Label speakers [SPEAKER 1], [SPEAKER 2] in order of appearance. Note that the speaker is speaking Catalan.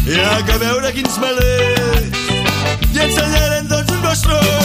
[SPEAKER 1] I a veure quins melers i ensenyarem tots un gos tros.